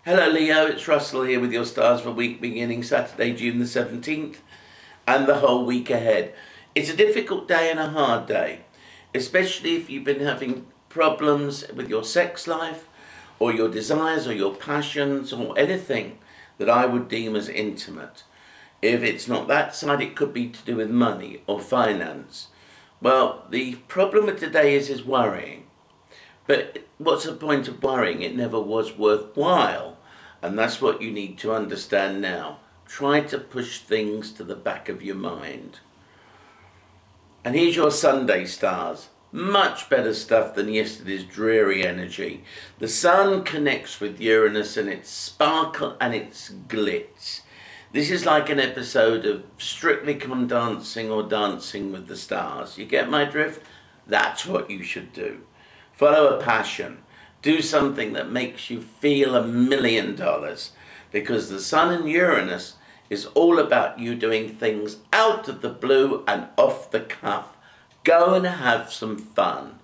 Hello Leo, it's Russell here with your stars for week beginning Saturday, June the 17th and the whole week ahead. It's a difficult day and a hard day, especially if you've been having problems with your sex life or your desires or your passions or anything that I would deem as intimate. If it's not that side, it could be to do with money or finance. Well, the problem with today is worrying. But what's the point of worrying? It never was worthwhile. And that's what you need to understand now. Try to push things to the back of your mind. And here's your Sunday stars. Much better stuff than yesterday's dreary energy. The sun connects with Uranus and its sparkle and its glitz. This is like an episode of Strictly Come Dancing or Dancing with the Stars. You get my drift? That's what you should do. Follow a passion. Do something that makes you feel $1 million, because the sun and Uranus is all about you doing things out of the blue and off the cuff. Go and have some fun.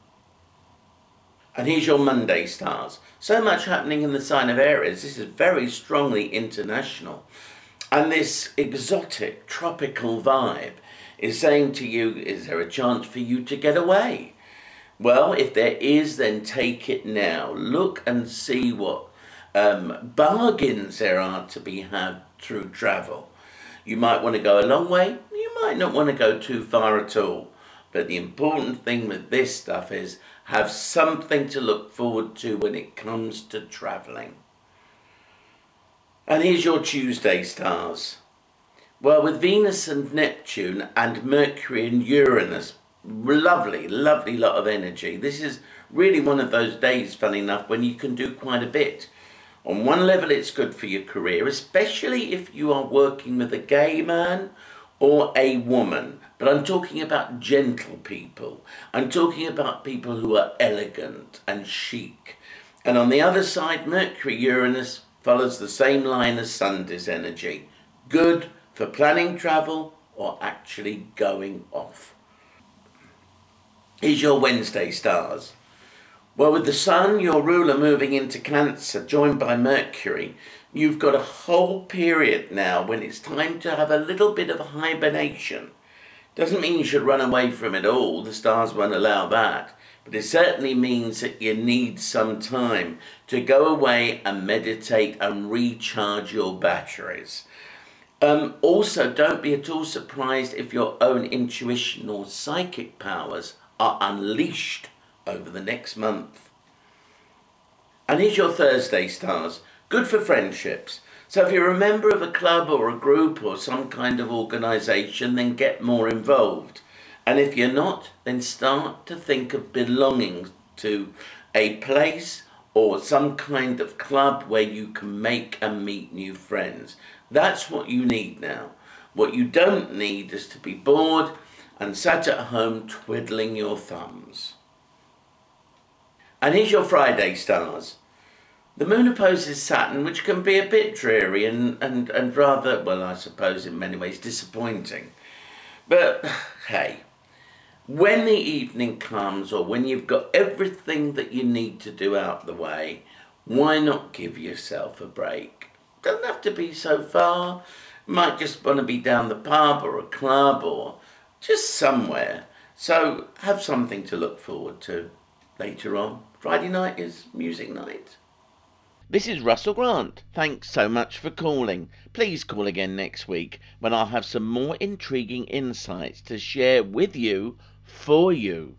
And here's your Monday stars. So much happening in the sign of Aries. This is very strongly international. And this exotic, tropical vibe is saying to you, is there a chance for you to get away? Well, if there is, then take it now. Look and see what bargains there are to be had through travel. You might want to go a long way. You might not want to go too far at all. But the important thing with this stuff is have something to look forward to when it comes to travelling. And here's your Tuesday stars. Well, with Venus and Neptune and Mercury and Uranus, lovely lot of energy. This is really one of those days, funny enough, when you can do quite a bit. On one level, it's good for your career, especially if you are working with a gay man or a woman. But I'm talking about gentle people. I'm talking about people who are elegant and chic. And on the other side, Mercury Uranus follows the same line as Sunday's energy. Good for planning travel or actually going off. Here's your Wednesday stars. Well, with the sun, your ruler, moving into Cancer, joined by Mercury, you've got a whole period now when it's time to have a little bit of hibernation. Doesn't mean you should run away from it all. The stars won't allow that. But it certainly means that you need some time to go away and meditate and recharge your batteries. Also, don't be at all surprised if your own intuition or psychic powers are unleashed over the next month. And here's your Thursday stars. Good for friendships. So if you're a member of a club or a group or some kind of organisation, then get more involved. And if you're not, then start to think of belonging to a place or some kind of club where you can make and meet new friends. That's what you need now. What you don't need is to be bored and sat at home twiddling your thumbs. And here's your Friday stars. The moon opposes Saturn, which can be a bit dreary and rather, well, I suppose in many ways disappointing. But hey, when the evening comes or when you've got everything that you need to do out the way, why not give yourself a break? Doesn't have to be so far. You might just want to be down the pub or a club or just somewhere. So have something to look forward to later on. Friday night is music night. This is Russell Grant. Thanks so much for calling. Please call again next week when I'll have some more intriguing insights to share with you, for you.